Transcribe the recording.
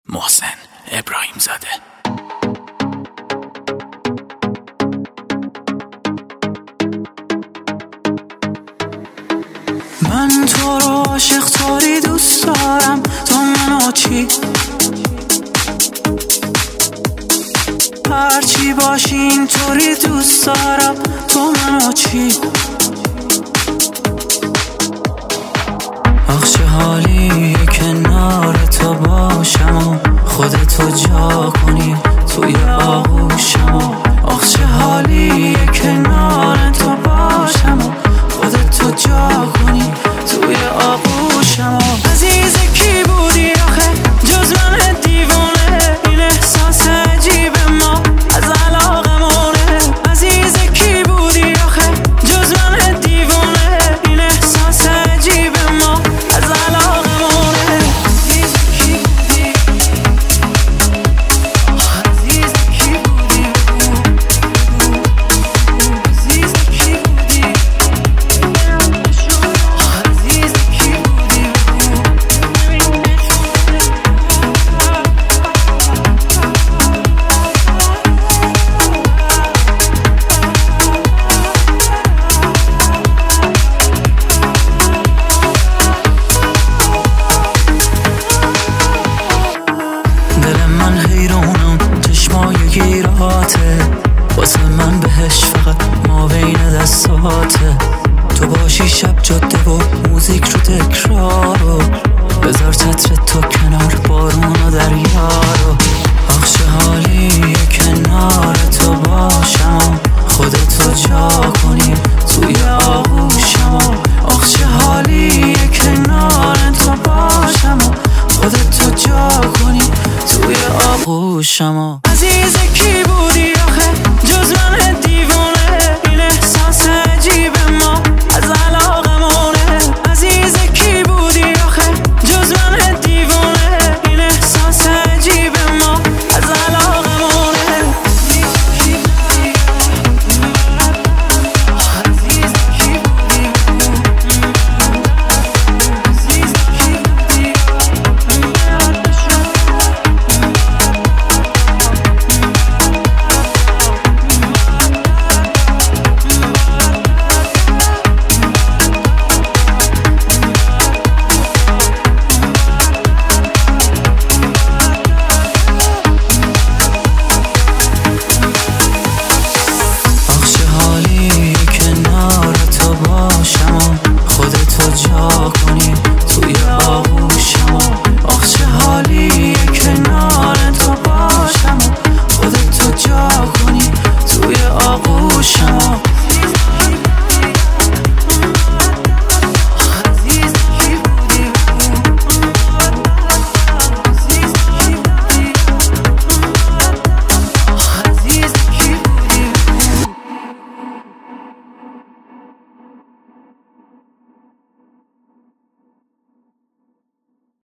محسن ابراهیم زاده. من تو رو عاشق طوری دوست دارم، تو منو چی؟ هرچی باشی اینطوری دوست دارم، تو منو چی؟ آخ چه حالی کنار تو باشم و خودتو جا کنی توی آغوشم و آخ چه حالی کنار تو باشم و خودتو جا کنی توی آغوشم و عزیز کی بودی آخه جز من دیوانه، این احساس عجیب ما از علاقمونه. عزیز کی بودی آخه جز من دیوانه، این احساس عجیب ما از علاقمونه. عزیز کی بودی؟ عزیز کی بودی؟ عزیز کی بودی؟ عزیز کی بودی؟ دل من حیرانم، چشمای گیراته واسه من بهش فقط ما بین دستاته. تو باشی شب جاده و موزیک رو تکرارو، بذار چتر تو کنار بارون و دریا رو. آخ چه حالی کنار تو باشم و خودتو جا کنی توی آغوشم و آخ چه حالی کنار تو باشم و خودتو جا کنی توی آغوشم و عزیز کی بودی؟